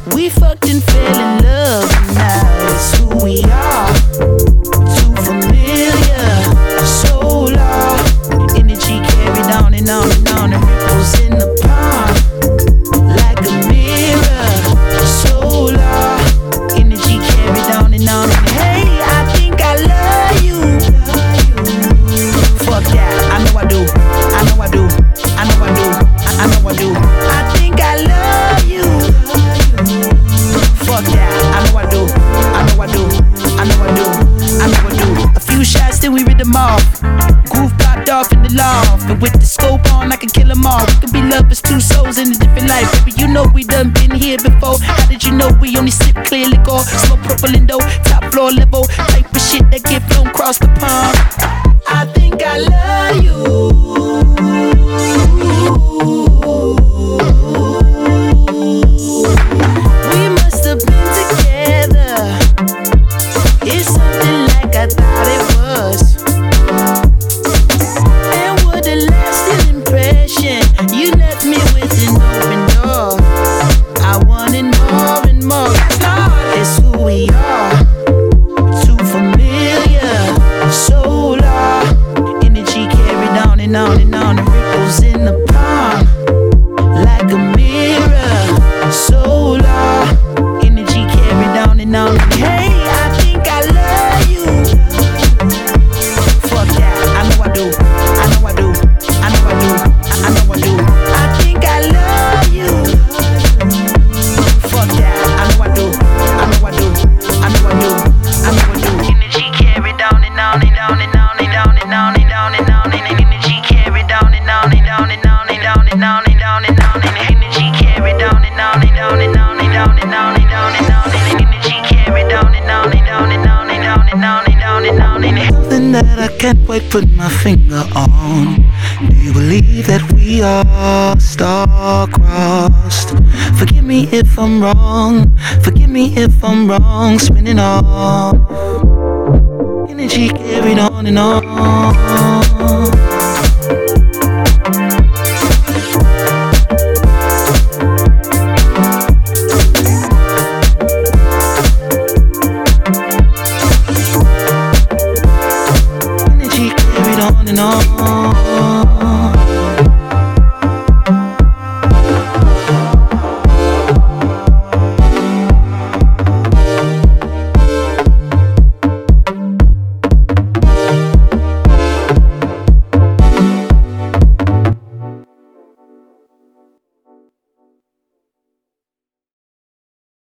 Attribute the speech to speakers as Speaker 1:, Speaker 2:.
Speaker 1: We fucked and fell in love, and now it's who we are. Too familiar, so lost. Energy carried on and on and on, and ripples in the pond like a mirror. So lost. Energy carried on and on. And hey, I think I love you. Fuck that, I know I do. I know I do. I know I do. I know I do. I think I love you. Fuck that, I know I do. I know I do. I know I do. I know I do. A few shots, then we rid them off. Groove popped off in the loft, and with the scope on, I can kill them all. We can be lovers, two souls in a different life. Baby, you know we done been here before. How did you know we only sip clear liquor? Smoke purple indo, top floor level. Type of shit that get flown across the pond. I think I love you. We must have been together. It's something like I thought it was. And what a lasting impression. You left me with an open door. I wanted more and more. It's who we are. Too familiar, so lost. Energy carried on and on and on. The ripples in the pond like a mirror. So lost. Energy carried on and on. Hey, I think I love you. Fuck that, I know I do. I know I do. I know I do. I know I do. I think I love you. Fuck that, I know I do. I know I do. I know I do. I know I do. Energy carried on and on and on and on and on and on and on and on and energy carried on and on and on and on and on and on and on and on and energy carried on and on and on and on and on and on and on and on and energy carried on and on and on and on and on and on and on and on and something that I can't quite put my finger on. Do you believe that we are star-crossed? Forgive me if I'm wrong. Forgive me if I'm wrong. Spinning off. Energy carried on and on. Energy carried on and on.